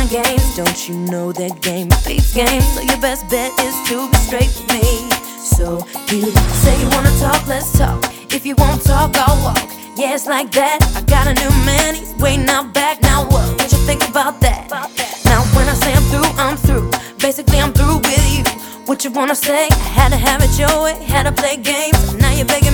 playing games. Don't you know that game beats game? So your best bet is to be straight with me. So you say you wanna talk, let's talk. If you won't talk, I'll walk. Yeah, it's like that. I got a new man, he's waiting out back. Now what you think about that? Now when I say I'm through, I'm through. Basically I'm through with you. What you wanna say? I had to have it your way, had to play games. Now you're begging